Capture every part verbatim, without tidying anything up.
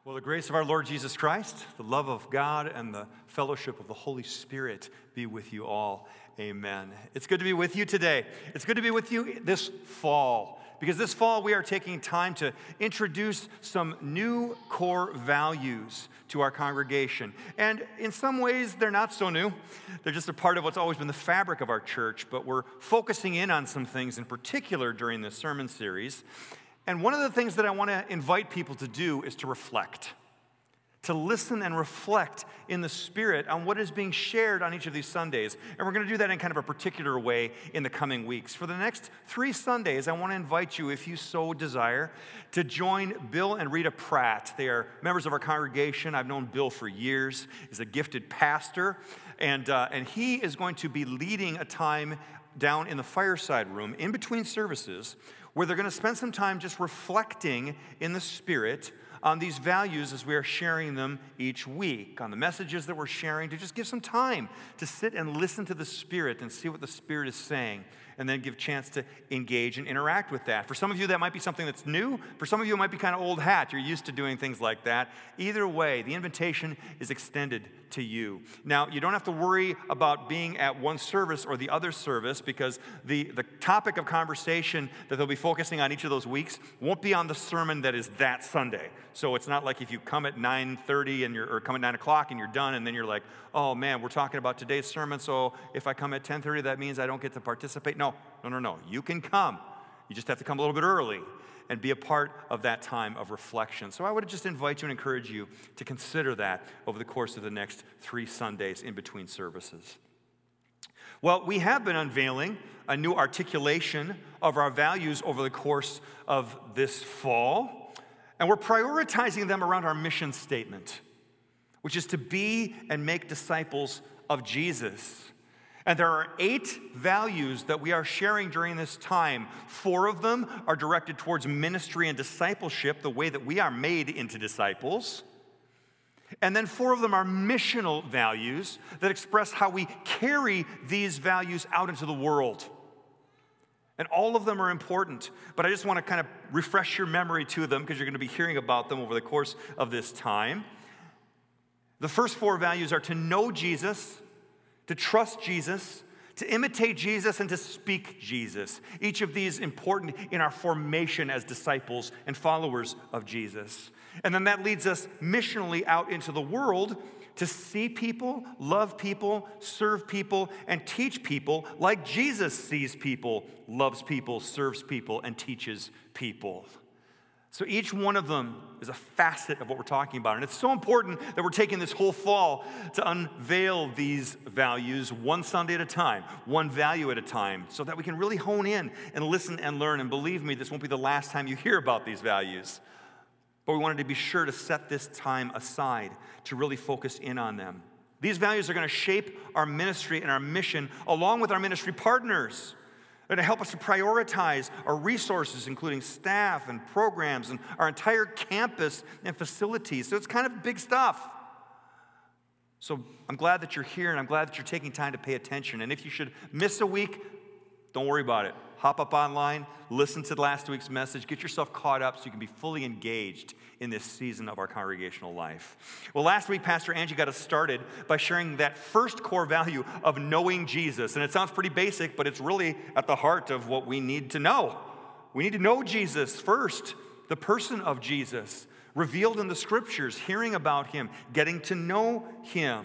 Well, the grace of our Lord Jesus Christ, the love of God, and the fellowship of the Holy Spirit be with you all. Amen. It's good to be with you today. It's good to be with you this fall, because this fall we are taking time to introduce some new core values to our congregation. And in some ways, they're not so new. They're just a part of what's always been the fabric of our church, but we're focusing in on some things in particular during this sermon series. And one of the things that I want to invite people to do is to reflect, to listen and reflect in the Spirit on what is being shared on each of these Sundays. And we're going to do that in kind of a particular way in the coming weeks. For the next three Sundays, I want to invite you, if you so desire, to join Bill and Rita Pratt. They are members of our congregation. I've known Bill for years. He's a gifted pastor, and, uh, and he is going to be leading a time down in the fireside room in between services where they're going to spend some time just reflecting in the Spirit on these values as we are sharing them each week, on the messages that we're sharing, to just give some time to sit and listen to the Spirit and see what the Spirit is saying, and then give chance to engage and interact with that. For some of you, that might be something that's new. For some of you, it might be kind of old hat. You're used to doing things like that. Either way, the invitation is extended to you. Now, you don't have to worry about being at one service or the other service, because the, the topic of conversation that they'll be focusing on each of those weeks won't be on the sermon that is that Sunday. So it's not like if you come at nine thirty and you're, or come at nine o'clock and you're done, and then you're like, oh man, we're talking about today's sermon, so if I come at ten thirty, that means I don't get to participate. No, no, no, no. You can come. You just have to come a little bit early and be a part of that time of reflection. So I would just invite you and encourage you to consider that over the course of the next three Sundays in between services. Well, we have been unveiling a new articulation of our values over the course of this fall, and we're prioritizing them around our mission statement, which is to be and make disciples of Jesus. And there are eight values that we are sharing during this time. Four of them are directed towards ministry and discipleship, the way that we are made into disciples. And then four of them are missional values that express how we carry these values out into the world. And all of them are important, but I just want to kind of refresh your memory to them, because you're going to be hearing about them over the course of this time. The first four values are to know Jesus, to trust Jesus, to imitate Jesus, and to speak Jesus. Each of these important in our formation as disciples and followers of Jesus. And then that leads us missionally out into the world to see people, love people, serve people, and teach people like Jesus sees people, loves people, serves people, and teaches people. So each one of them is a facet of what we're talking about. And it's so important that we're taking this whole fall to unveil these values one Sunday at a time, one value at a time, so that we can really hone in and listen and learn. And believe me, this won't be the last time you hear about these values. But we wanted to be sure to set this time aside to really focus in on them. These values are going to shape our ministry and our mission along with our ministry partners. They're going to help us to prioritize our resources, including staff and programs and our entire campus and facilities. So it's kind of big stuff. So I'm glad that you're here, and I'm glad that you're taking time to pay attention. And if you should miss a week, don't worry about it. Hop up online, listen to last week's message, get yourself caught up so you can be fully engaged in this season of our congregational life. Well, last week, Pastor Angie got us started by sharing that first core value of knowing Jesus. And it sounds pretty basic, but it's really at the heart of what we need to know. We need to know Jesus first, the person of Jesus, revealed in the Scriptures, hearing about him, getting to know him.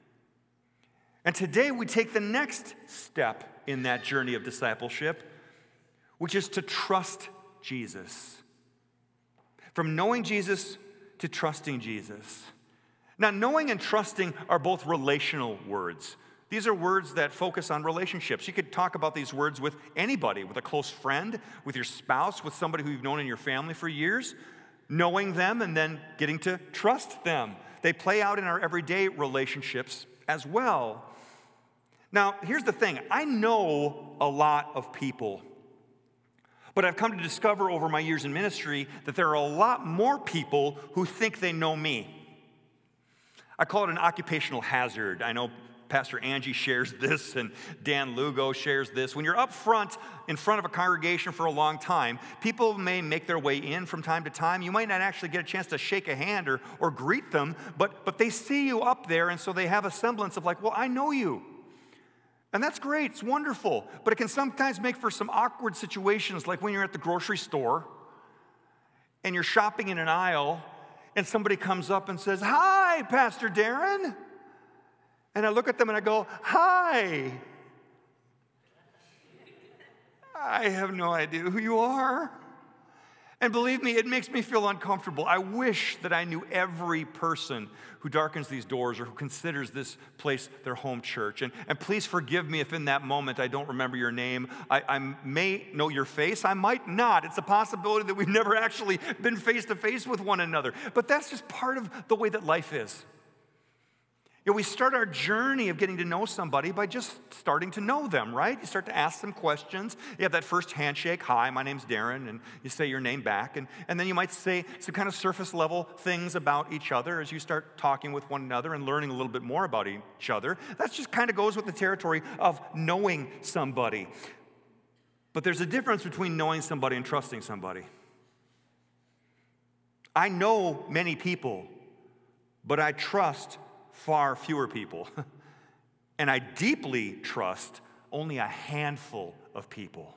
And today we take the next step in that journey of discipleship, which is to trust Jesus. From knowing Jesus to trusting Jesus. Now, knowing and trusting are both relational words. These are words that focus on relationships. You could talk about these words with anybody, with a close friend, with your spouse, with somebody who you've known in your family for years, knowing them and then getting to trust them. They play out in our everyday relationships as well. Now, here's the thing. I know a lot of people, but I've come to discover over my years in ministry that there are a lot more people who think they know me. I call it an occupational hazard. I know Pastor Angie shares this, and Dan Lugo shares this. When you're up front, in front of a congregation for a long time, people may make their way in from time to time. You might not actually get a chance to shake a hand or, or greet them, but, but they see you up there, and so they have a semblance of like, well, I know you. And that's great, it's wonderful, but it can sometimes make for some awkward situations, like when you're at the grocery store, and you're shopping in an aisle, and somebody comes up and says, "Hi, Pastor Darren." And I look at them and I go, "Hi. I have no idea who you are." And believe me, it makes me feel uncomfortable. I wish that I knew every person who darkens these doors or who considers this place their home church. And, and please forgive me if in that moment I don't remember your name. I, I may know your face. I might not. It's a possibility that we've never actually been face to face with one another. But that's just part of the way that life is. You know, we start our journey of getting to know somebody by just starting to know them, right? You start to ask them questions. You have that first handshake. "Hi, my name's Darren," and you say your name back. And, and then you might say some kind of surface level things about each other as you start talking with one another and learning a little bit more about each other. That just kind of goes with the territory of knowing somebody. But there's a difference between knowing somebody and trusting somebody. I know many people, but I trust far fewer people. And I deeply trust only a handful of people.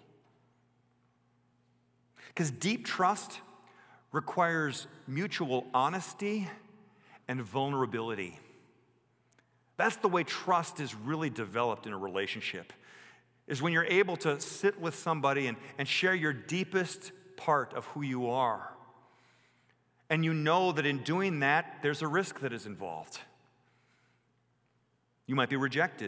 Because deep trust requires mutual honesty and vulnerability. That's the way trust is really developed in a relationship, is when you're able to sit with somebody and, and share your deepest part of who you are. And you know that in doing that, there's a risk that is involved. You might be rejected.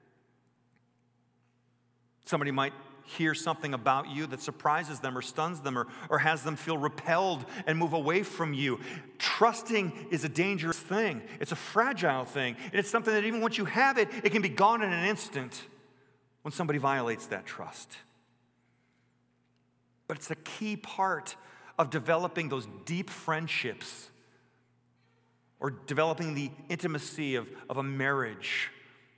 Somebody might hear something about you that surprises them or stuns them or, or has them feel repelled and move away from you. Trusting is a dangerous thing. It's a fragile thing. And it's something that even once you have it, it can be gone in an instant when somebody violates that trust. But it's a key part of developing those deep friendships or developing the intimacy of, of a marriage.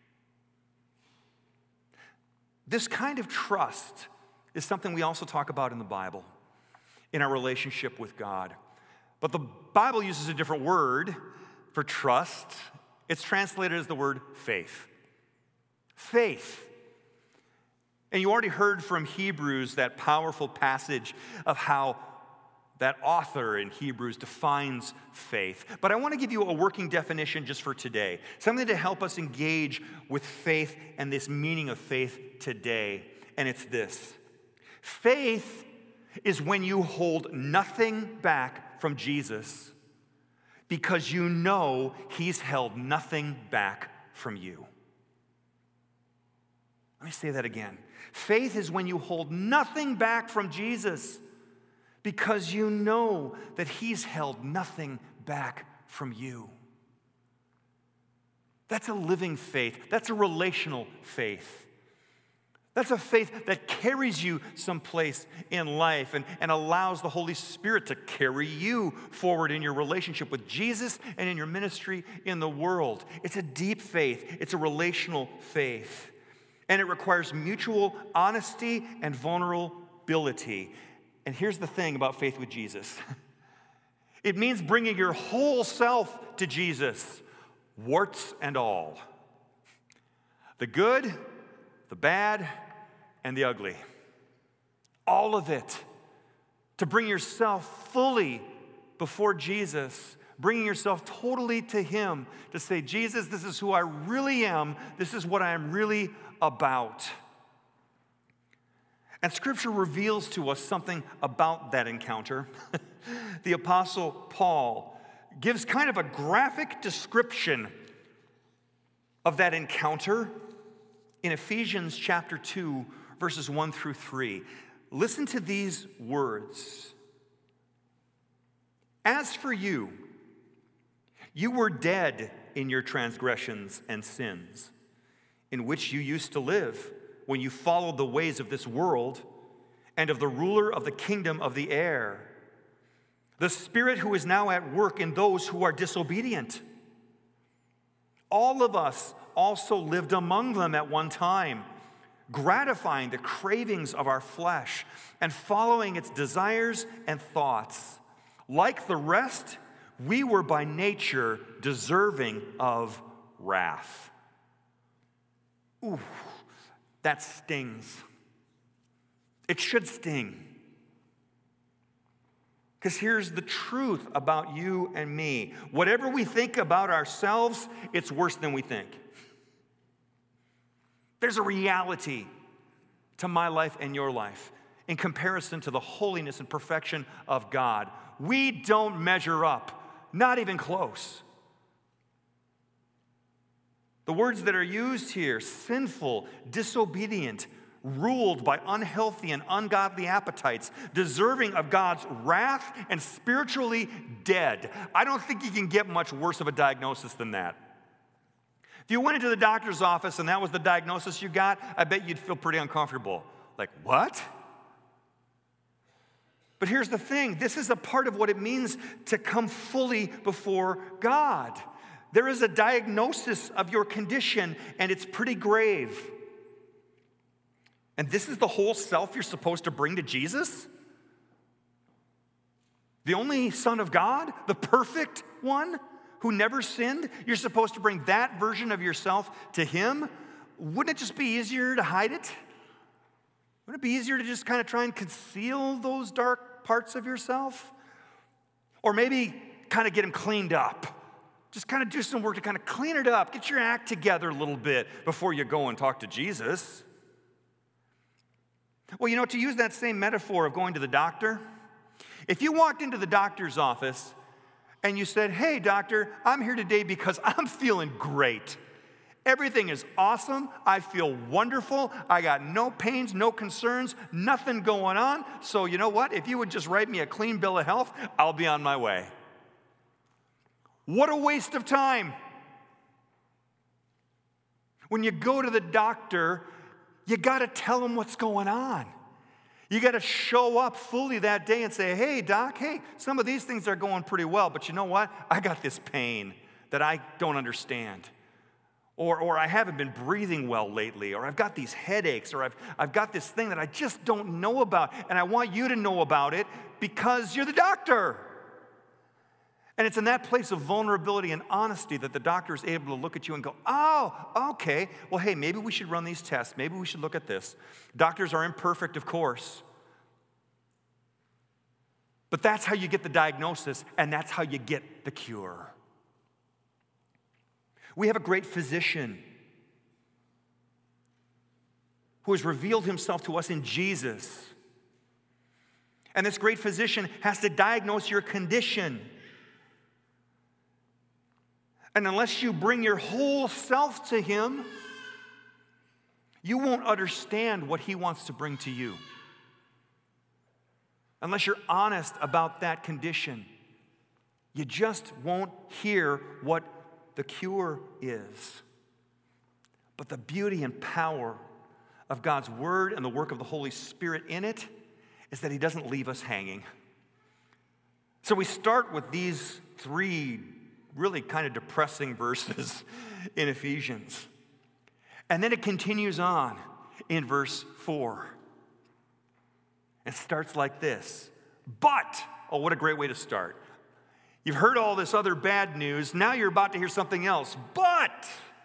This kind of trust is something we also talk about in the Bible, in our relationship with God. But the Bible uses a different word for trust. It's translated as the word faith. Faith. And you already heard from Hebrews that powerful passage of how that author in Hebrews defines faith. But I want to give you a working definition just for today, something to help us engage with faith and this meaning of faith today. And it's this: faith is when you hold nothing back from Jesus because you know he's held nothing back from you. Let me say that again. Faith is when you hold nothing back from Jesus because you know that he's held nothing back from you. That's a living faith. That's a relational faith. That's a faith that carries you someplace in life and, and allows the Holy Spirit to carry you forward in your relationship with Jesus and in your ministry in the world. It's a deep faith. It's a relational faith. And it requires mutual honesty and vulnerability. And here's the thing about faith with Jesus. It means bringing your whole self to Jesus, warts and all. The good, the bad, and the ugly. All of it. To bring yourself fully before Jesus, bringing yourself totally to him, to say, "Jesus, this is who I really am. This is what I am really about." And Scripture reveals to us something about that encounter. The Apostle Paul gives kind of a graphic description of that encounter in Ephesians chapter two, verses one through three. Listen to these words. "As for you, you were dead in your transgressions and sins, in which you used to live when you followed the ways of this world and of the ruler of the kingdom of the air, the spirit who is now at work in those who are disobedient. All of us also lived among them at one time, gratifying the cravings of our flesh and following its desires and thoughts. Like the rest, we were by nature deserving of wrath. Ooh, that stings. It should sting. Because here's the truth about you and me. Whatever we think about ourselves, it's worse than we think. There's a reality to my life and your life in comparison to the holiness and perfection of God. We don't measure up, not even close. The words that are used here, sinful, disobedient, ruled by unhealthy and ungodly appetites, deserving of God's wrath and spiritually dead. I don't think you can get much worse of a diagnosis than that. If you went into the doctor's office and that was the diagnosis you got, I bet you'd feel pretty uncomfortable. Like, what? But here's the thing. This is a part of what it means to come fully before God. There is a diagnosis of your condition, and it's pretty grave. And this is the whole self you're supposed to bring to Jesus? The only Son of God, the perfect one who never sinned, you're supposed to bring that version of yourself to Him? Wouldn't it just be easier to hide it? Wouldn't it be easier to just kind of try and conceal those dark parts of yourself? Or maybe kind of get them cleaned up. Just kind of do some work to kind of clean it up. Get your act together a little bit before you go and talk to Jesus. Well, you know, to use that same metaphor of going to the doctor, if you walked into the doctor's office and you said, "Hey, doctor, I'm here today because I'm feeling great. Everything is awesome. I feel wonderful. I got no pains, no concerns, nothing going on. So you know what? If you would just write me a clean bill of health, I'll be on my way." What a waste of time. When you go to the doctor, you got to tell them what's going on. You got to show up fully that day and say, "Hey, doc, hey, some of these things are going pretty well, but you know what? I got this pain that I don't understand. Or, or I haven't been breathing well lately, or I've got these headaches, or I've, I've got this thing that I just don't know about, and I want you to know about it because you're the doctor." And it's in that place of vulnerability and honesty that the doctor is able to look at you and go, "Oh, okay, well, hey, maybe we should run these tests. Maybe we should look at this." Doctors are imperfect, of course. But that's how you get the diagnosis, and that's how you get the cure. We have a great physician who has revealed himself to us in Jesus. And this great physician has to diagnose your condition. And unless you bring your whole self to Him, you won't understand what He wants to bring to you. Unless you're honest about that condition, you just won't hear what the cure is. But the beauty and power of God's Word and the work of the Holy Spirit in it is that He doesn't leave us hanging. So we start with these three really kind of depressing verses in Ephesians. And then it continues on in verse four. It starts like this. But, oh, what a great way to start. You've heard all this other bad news. Now you're about to hear something else. But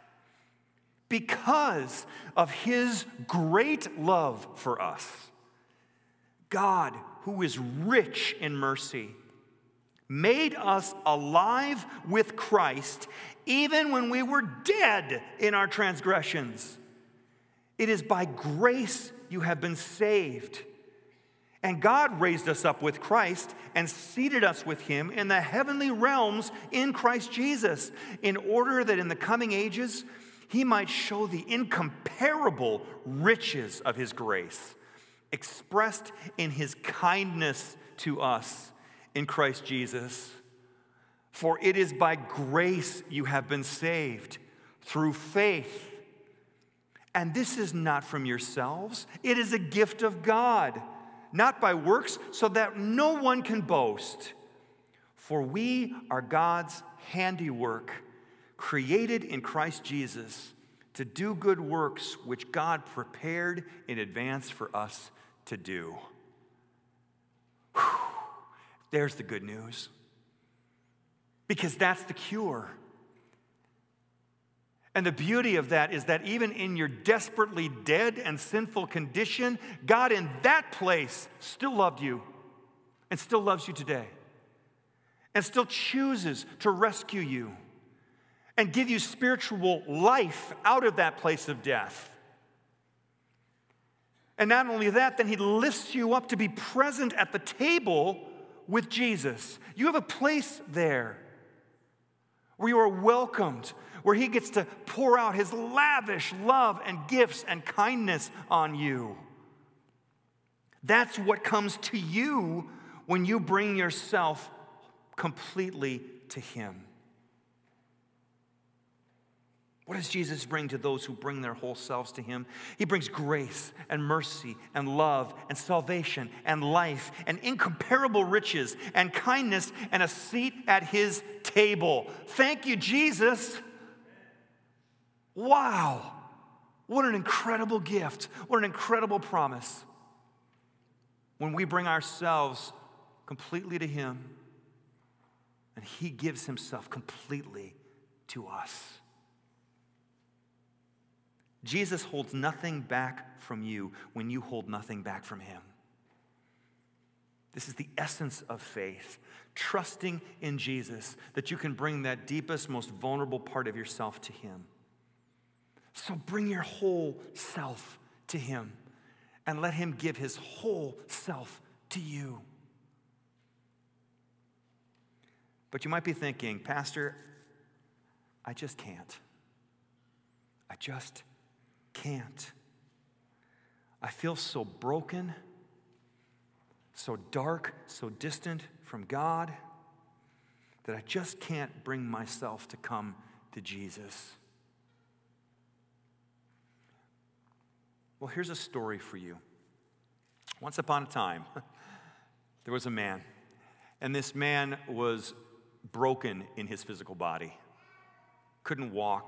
because of His great love for us, God, who is rich in mercy, made us alive with Christ even when we were dead in our transgressions. It is by grace you have been saved. And God raised us up with Christ and seated us with Him in the heavenly realms in Christ Jesus, in order that in the coming ages He might show the incomparable riches of His grace, expressed in His kindness to us in Christ Jesus. For it is by grace you have been saved, through faith. And this is not from yourselves. It is a gift of God, not by works, so that no one can boast. For we are God's handiwork, created in Christ Jesus to do good works which God prepared in advance for us to do. Whew. There's the good news. Because that's the cure. And the beauty of that is that even in your desperately dead and sinful condition, God in that place still loved you and still loves you today and still chooses to rescue you and give you spiritual life out of that place of death. And not only that, then he lifts you up to be present at the table with Jesus. You have a place there where you are welcomed, where he gets to pour out his lavish love and gifts and kindness on you. That's what comes to you when you bring yourself completely to him. What does Jesus bring to those who bring their whole selves to him? He brings grace and mercy and love and salvation and life and incomparable riches and kindness and a seat at his table. Thank you, Jesus. Wow. What an incredible gift. What an incredible promise. When we bring ourselves completely to him and he gives himself completely to us. Jesus holds nothing back from you when you hold nothing back from him. This is the essence of faith, trusting in Jesus, that you can bring that deepest, most vulnerable part of yourself to him. So bring your whole self to him and let him give his whole self to you. But you might be thinking, Pastor, I just can't. I just can't. I feel so broken, so dark, so distant from God that I just can't bring myself to come to Jesus. Well, here's a story for you. Once upon a time, there was a man, and this man was broken in his physical body, couldn't walk.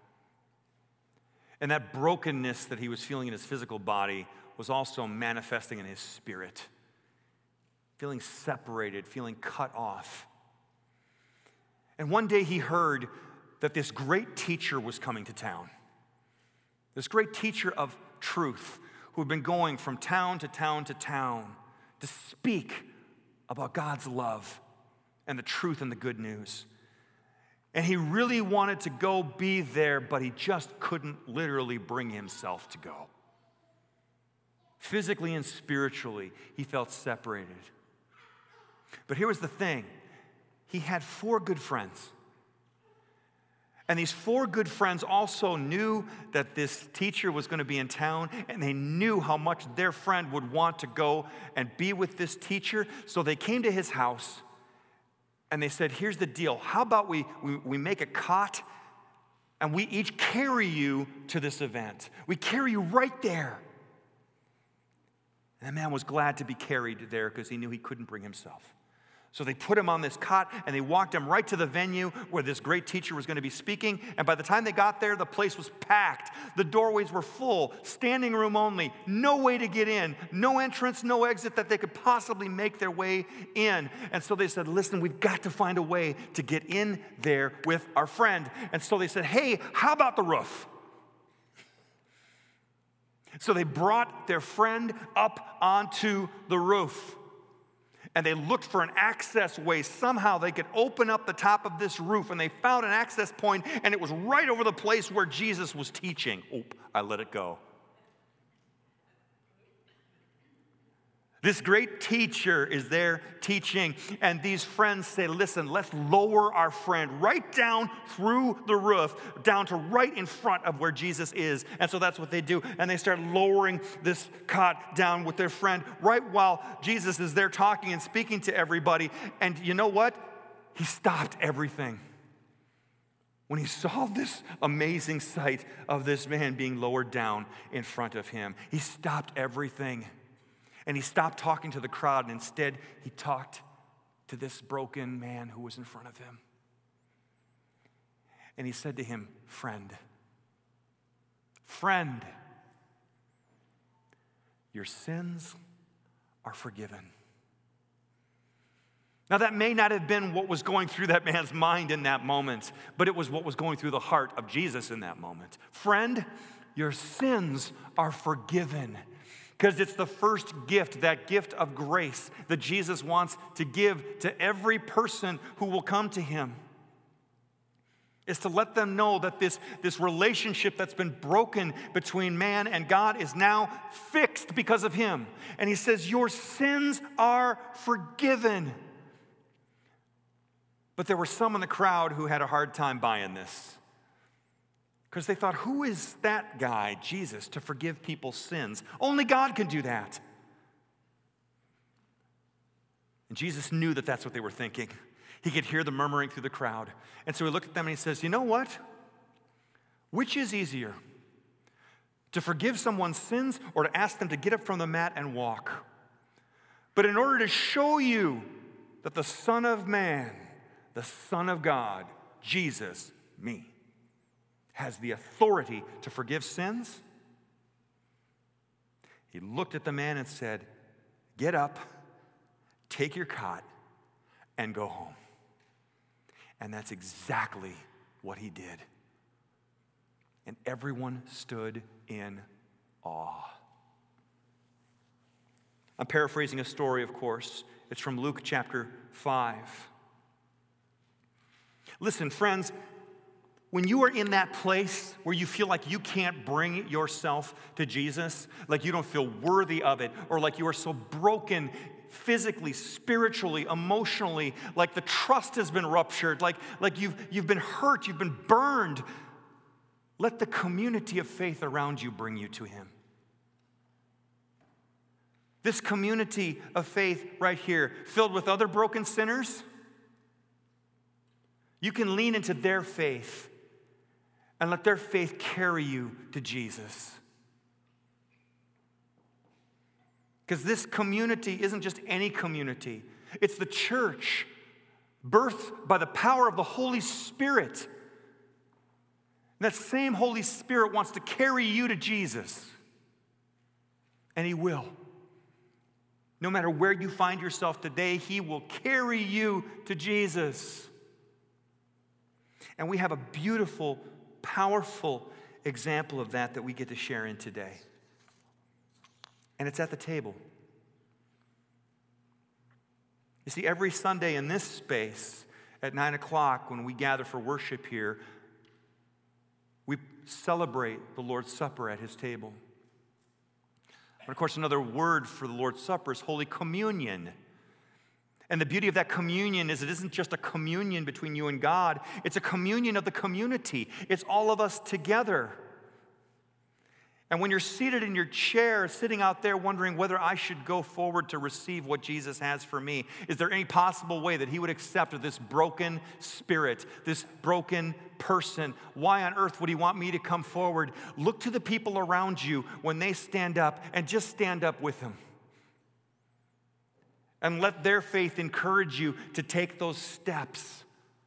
And that brokenness that he was feeling in his physical body was also manifesting in his spirit. Feeling separated, feeling cut off. And one day he heard that this great teacher was coming to town. This great teacher of truth who had been going from town to town to town to speak about God's love and the truth and the good news. And he really wanted to go be there, but he just couldn't literally bring himself to go. Physically and spiritually, he felt separated. But here was the thing. He had four good friends. And these four good friends also knew that this teacher was going to be in town, and they knew how much their friend would want to go and be with this teacher. So they came to his house. And they said, here's the deal. How about we, we, we make a cot and we each carry you to this event. We carry you right there. And the man was glad to be carried there because he knew he couldn't bring himself. So they put him on this cot and they walked him right to the venue where this great teacher was going to be speaking. And by the time they got there, the place was packed. The doorways were full, standing room only, no way to get in, no entrance, no exit that they could possibly make their way in. And so they said, listen, we've got to find a way to get in there with our friend. And so they said, hey, how about the roof? So they brought their friend up onto the roof. And they looked for an access way. Somehow they could open up the top of this roof. And they found an access point, and it was right over the place where Jesus was teaching. Oop, I let it go. This great teacher is there teaching, and these friends say, listen, let's lower our friend right down through the roof, down to right in front of where Jesus is. And so that's what they do. And they start lowering this cot down with their friend right while Jesus is there talking and speaking to everybody. And you know what? He stopped everything when he saw this amazing sight of this man being lowered down in front of him. He stopped everything. And he stopped talking to the crowd, and instead he talked to this broken man who was in front of him. And he said to him, "Friend, friend, your sins are forgiven." Now, that may not have been what was going through that man's mind in that moment, but it was what was going through the heart of Jesus in that moment. Friend, your sins are forgiven. Because it's the first gift, that gift of grace that Jesus wants to give to every person who will come to him. Is to let them know that this, this relationship that's been broken between man and God is now fixed because of him. And he says, your sins are forgiven. But there were some in the crowd who had a hard time buying this. Because they thought, who is that guy, Jesus, to forgive people's sins? Only God can do that. And Jesus knew that that's what they were thinking. He could hear the murmuring through the crowd. And so he looked at them and he says, you know what? Which is easier? To forgive someone's sins or to ask them to get up from the mat and walk? But in order to show you that the Son of Man, the Son of God, Jesus, me, has the authority to forgive sins, he looked at the man and said, get up, take your cot, and go home. And that's exactly what he did. And everyone stood in awe. I'm paraphrasing a story, of course. It's from Luke chapter five. Listen, friends, when you are in that place where you feel like you can't bring yourself to Jesus, like you don't feel worthy of it, or like you are so broken physically, spiritually, emotionally, like the trust has been ruptured, like, like you've, you've been hurt, you've been burned, let the community of faith around you bring you to him. This community of faith right here, filled with other broken sinners, you can lean into their faith and let their faith carry you to Jesus. Because this community isn't just any community. It's the church, birthed by the power of the Holy Spirit. And that same Holy Spirit wants to carry you to Jesus. And he will. No matter where you find yourself today, he will carry you to Jesus. And we have a beautiful, powerful example of that that we get to share in today. And it's at the table. You see, every Sunday in this space at nine o'clock when we gather for worship here, we celebrate the Lord's Supper at his table. And of course, another word for the Lord's Supper is Holy Communion. And the beauty of that communion is it isn't just a communion between you and God, it's a communion of the community. It's all of us together. And when you're seated in your chair, sitting out there wondering whether I should go forward to receive what Jesus has for me, is there any possible way that he would accept this broken spirit, this broken person? Why on earth would he want me to come forward? Look to the people around you when they stand up and just stand up with them. And let their faith encourage you to take those steps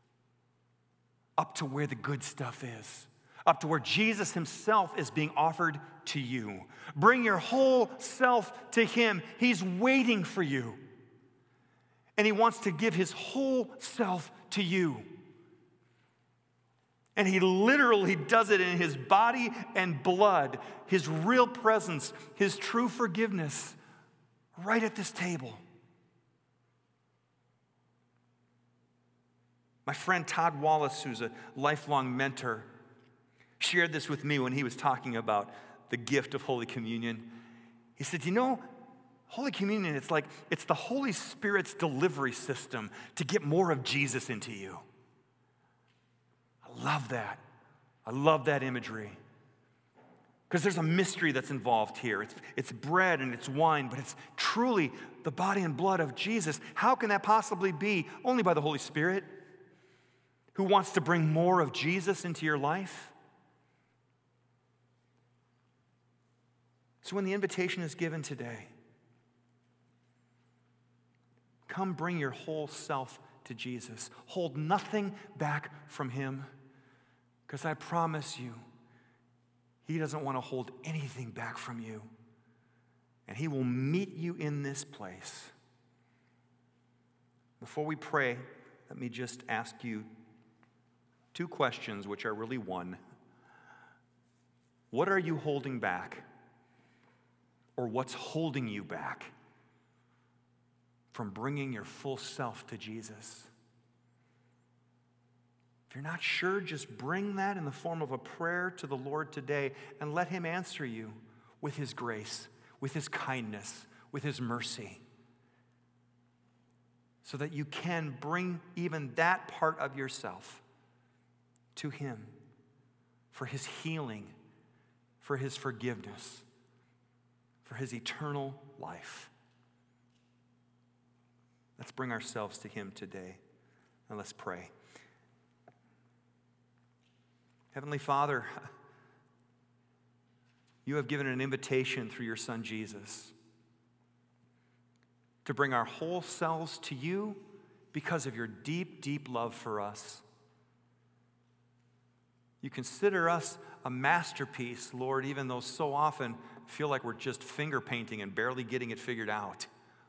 up to where the good stuff is. Up to where Jesus himself is being offered to you. Bring your whole self to him. He's waiting for you. And he wants to give his whole self to you. And he literally does it in his body and blood, his real presence, his true forgiveness, right at this table. My friend Todd Wallace, who's a lifelong mentor, shared this with me when he was talking about the gift of Holy Communion. He said, you know, Holy Communion, it's like, it's the Holy Spirit's delivery system to get more of Jesus into you. I love that. I love that imagery. Because there's a mystery that's involved here. It's, it's bread and it's wine, but it's truly the body and blood of Jesus. How can that possibly be? Only by the Holy Spirit, who wants to bring more of Jesus into your life. So when the invitation is given today, come bring your whole self to Jesus. Hold nothing back from him. Because I promise you, he doesn't want to hold anything back from you. And he will meet you in this place. Before we pray, let me just ask you two questions, which are really one. What are you holding back? Or what's holding you back from bringing your full self to Jesus? If you're not sure, just bring that in the form of a prayer to the Lord today and let him answer you with his grace, with his kindness, with his mercy, so that you can bring even that part of yourself to him for his healing, for his forgiveness, for his eternal life. Let's bring ourselves to him today, and let's pray. Heavenly Father, you have given an invitation through your Son Jesus to bring our whole selves to you because of your deep, deep love for us. You consider us a masterpiece, Lord, even though so often feel like we're just finger painting and barely getting it figured out.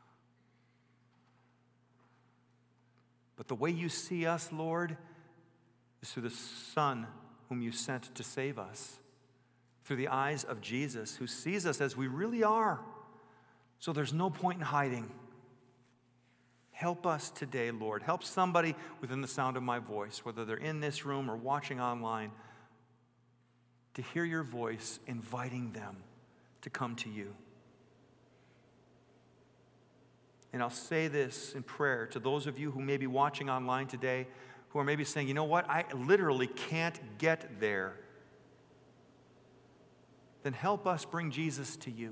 But the way you see us, Lord, is through the Son whom you sent to save us, through the eyes of Jesus, who sees us as we really are. So there's no point in hiding. Help us today, Lord. Help somebody within the sound of my voice, whether they're in this room or watching online, to hear your voice inviting them to come to you. And I'll say this in prayer to those of you who may be watching online today, who are maybe saying, you know what, I literally can't get there. Then help us bring Jesus to you.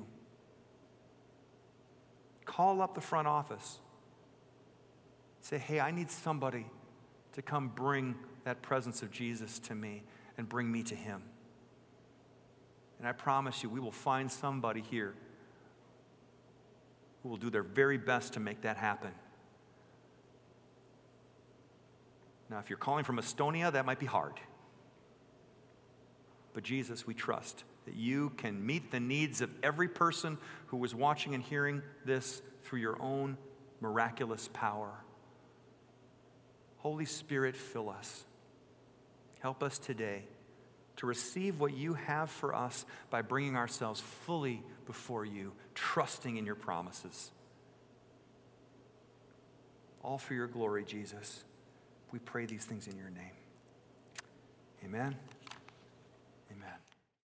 Call up the front office. Say, hey, I need somebody to come bring that presence of Jesus to me and bring me to him. And I promise you, we will find somebody here who will do their very best to make that happen. Now, if you're calling from Estonia, that might be hard. But Jesus, we trust that you can meet the needs of every person who is watching and hearing this through your own miraculous power. Holy Spirit, fill us. Help us today to receive what you have for us by bringing ourselves fully before you, trusting in your promises. All for your glory, Jesus. We pray these things in your name. Amen.